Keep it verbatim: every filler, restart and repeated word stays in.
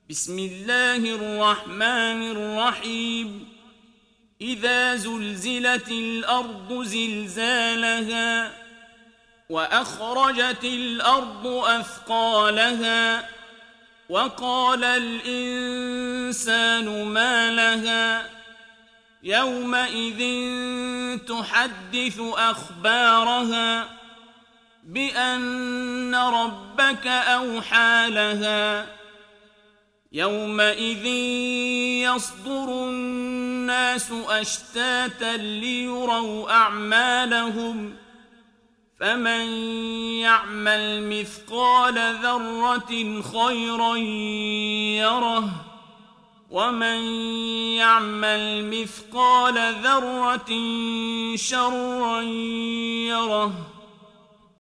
بسم الله الرحمن الرحيم إذا زلزلت الأرض زلزالها وأخرجت الأرض أثقالها وقال الإنسان ما لها يومئذ تحدث أخبارها بأن ربك أوحى لها يومئذ يصدر الناس أشتاتا ليروا أعمالهم فمن يعمل مثقال ذرة خيرا يره ومن يعمل مثقال ذرة شرا يره